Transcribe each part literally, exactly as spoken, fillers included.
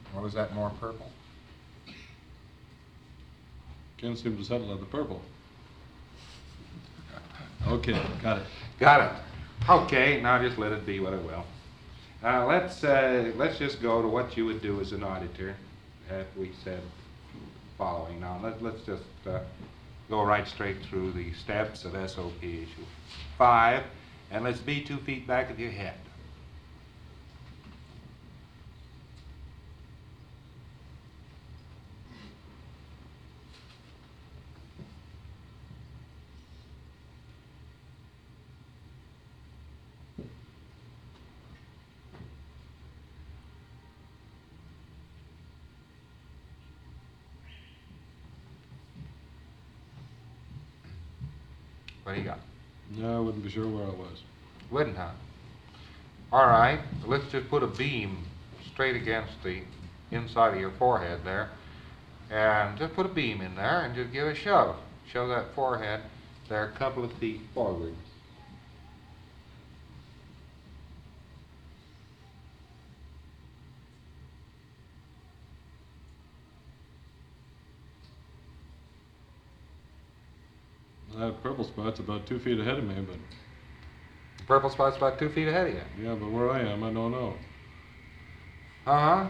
Or was that more purple? Can't seem to settle at the purple. Okay, got it. Got it. Okay, now just let it be what it will. Uh, let's uh, let's just go to what you would do as an auditor. As we said, following. Now let, let's just uh, go right straight through the steps of S O P issue five, and let's be two feet back of your head. What do you got? No, I wouldn't be sure where I was. Wouldn't, huh? All right, let's just put a beam straight against the inside of your forehead there, and just put a beam in there and just give it a shove. Shove that forehead there a couple of feet forward. That purple spot's about two feet ahead of me, but The purple spot's about two feet ahead of you. yeah, but where I am, I don't know. Uh-huh.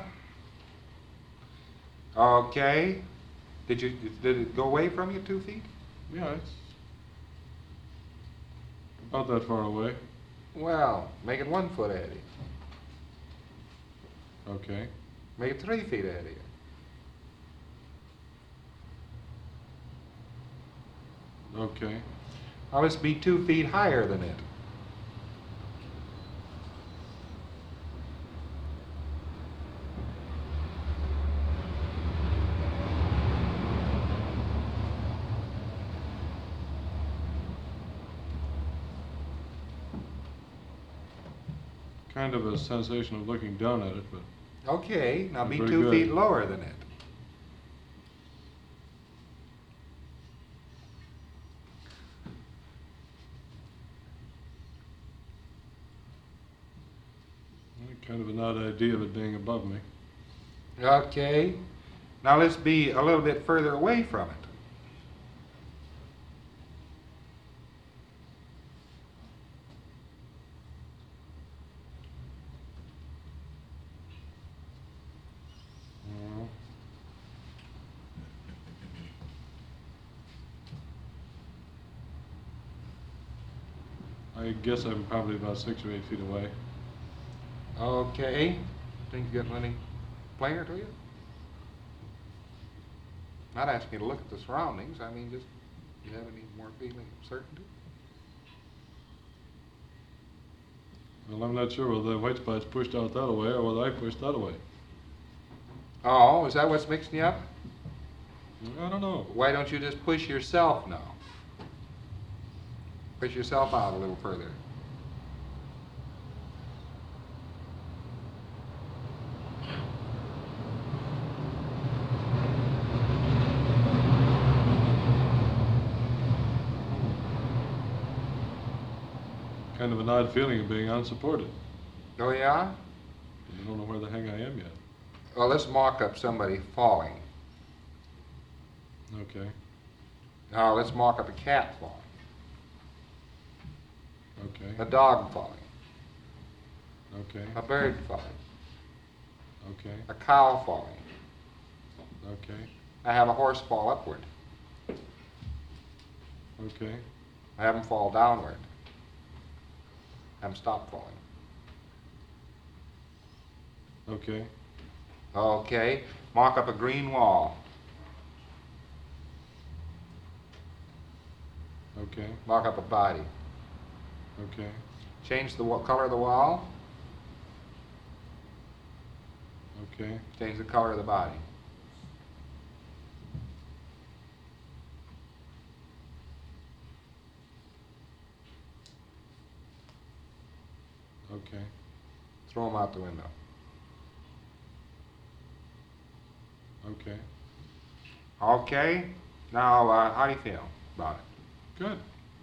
Okay. Did you, did it go away from you two feet? Yeah, it's about that far away. Well, make it one foot ahead of you. Okay. Make it three feet ahead of you. Okay. Now let's be two feet higher than it. Kind of a sensation of looking down at it, but Okay, now be Very two good. feet lower than it. kind of an odd idea of it being above me. Okay. Now let's be a little bit further away from it. Well, I guess I'm probably about six or eight feet away. Okay. Things getting any plainer to you? Not asking you to look at the surroundings. I mean, just, do you have any more feeling of certainty? Well, I'm not sure whether the white spot's pushed out that way or whether I pushed that away. Oh, is that what's mixing you up? I don't know. Why don't you just push yourself now? Push yourself out a little further. Kind of an odd feeling of being unsupported. Oh, yeah? I don't know where the heck I am yet. Well, let's mock up somebody falling. Okay. Now, let's mock up a cat falling. Okay. A dog falling. Okay. A bird falling. Okay. A cow falling. Okay. I have a horse fall upward. Okay. I have them fall downward. Have them stop falling. Okay. Okay. Mock up a green wall. Okay. Mock up a body. Okay. Change the wa- color of the wall. Okay. Change the color of the body. Okay. Throw them out the window. Okay. Okay. Now, uh, how do you feel about it? Good.